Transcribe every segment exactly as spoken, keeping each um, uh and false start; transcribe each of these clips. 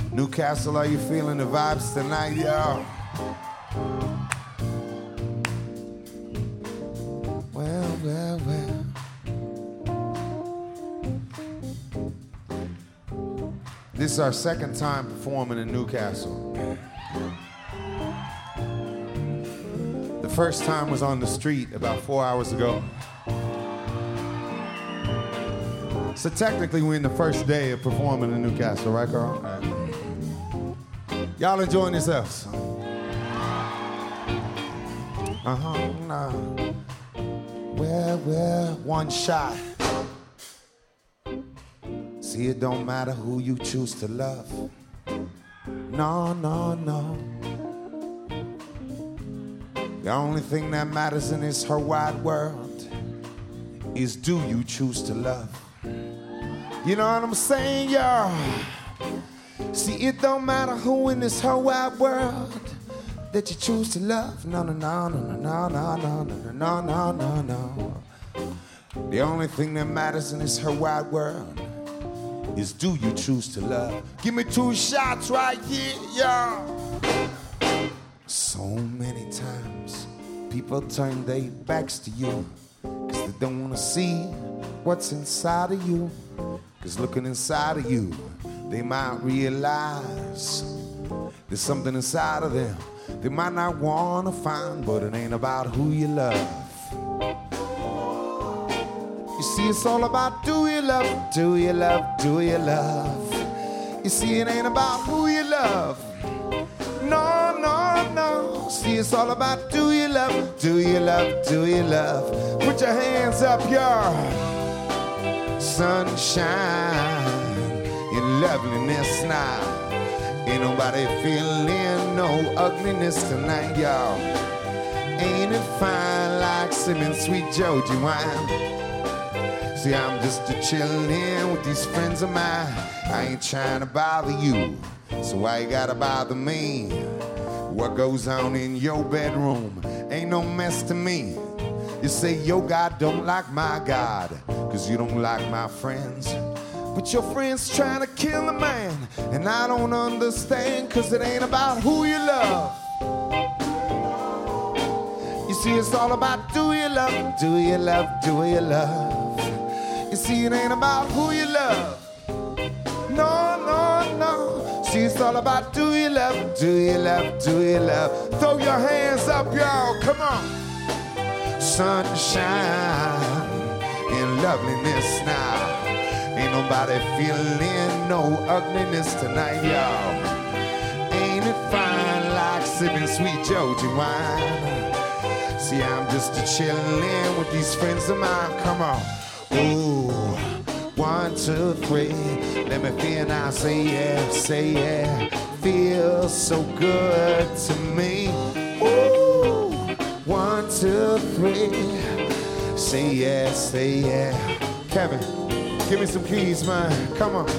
Newcastle, are you feeling the vibes tonight, y'all? Well, well, well. This is our second time performing in Newcastle. The first time was on the street about four hours ago. So technically we're in the first day of performing in Newcastle, right, Carl? Right. Y'all enjoying yourselves? Uh-huh, nah. Well, well, one shot. See, it don't matter who you choose to love. No, no, no. The only thing that matters in this her wide world is, do you choose to love? You know what I'm saying, y'all? See, it don't matter who in this whole wide world that you choose to love. No, no, no, no, no, no, no, no, no, no, no, no. The only thing that matters in this whole wide world is, do you choose to love? Give me two shots right here, y'all. So many times people turn their backs to you because they don't want to see what's inside of you. Because looking inside of you, they might realize there's something inside of them they might not want to find, but it ain't about who you love. You see, it's all about, do you love, do you love, do you love? You see, it ain't about who you love. No, no, no. See, it's all about, do you love, do you love, do you love? Put your hands up, y'all. Sunshine in loveliness now. Ain't nobody feeling no ugliness tonight, y'all. Ain't it fine like sipping sweet Georgia wine? See, I'm just a chillin' with these friends of mine. I ain't trying to bother you, so why you gotta bother me? What goes on in your bedroom ain't no mess to me. You say your God don't like my God, cause you don't like my friends. But your friend's trying to kill a man, and I don't understand, cause it ain't about who you love. You see, it's all about, do you love, do you love, do you love? You see, it ain't about who you love. No, no, no. See, it's all about, do you love, do you love, do you love? Throw your hands up, y'all, come on. Sunshine in loveliness now. Ain't nobody feeling no ugliness tonight, y'all. Ain't it fine like sipping sweet Georgia wine? See, I'm just a chillin' with these friends of mine. Come on. Ooh, one, two, three. Let me feel now. Say yeah, say yeah. Feels so good to me. Ooh, one, two, three. Say yeah, say yeah. Kevin, give me some keys, man. Come on.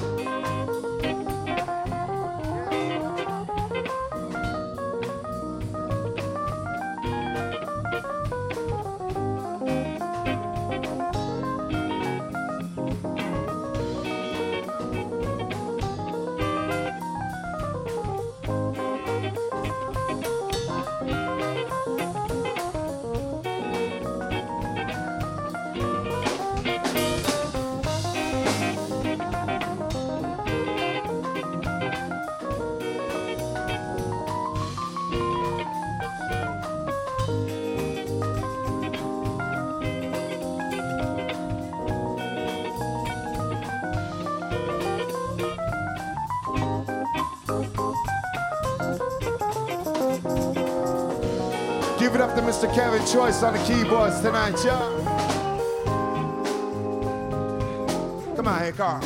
Give it up to Mister Kevin Choice on the keyboards tonight, y'all. Come on, hey, Carl.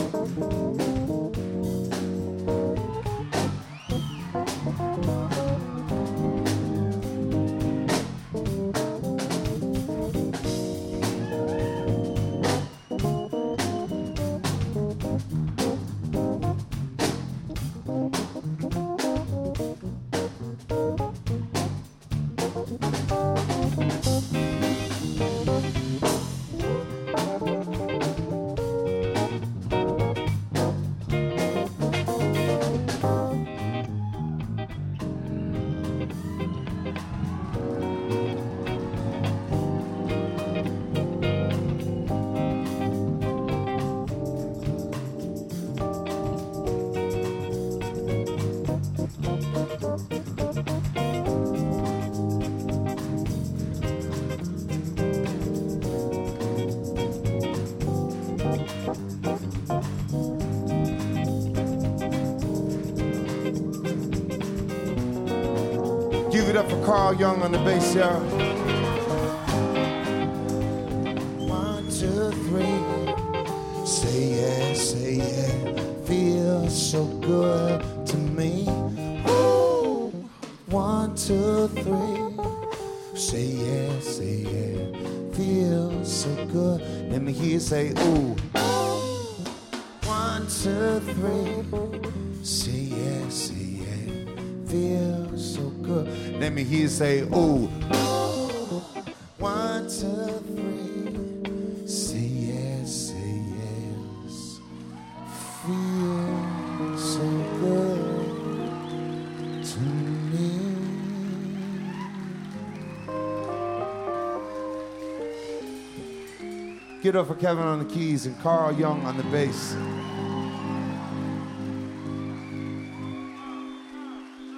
Get up for Carl Young on the bass, y'all. One, two, three. Say yeah, say yeah. Feels so good to me. Woo. One, two, three. Say yeah, say yeah. Feels so good. Let me hear you say ooh. One, two, three. Say yeah, say yeah. Feels so good. Let me hear you say ooh. One, two, three. Say yes, say yes. Feels so good to me. Get up for Kevin on the keys and Carl Young on the bass.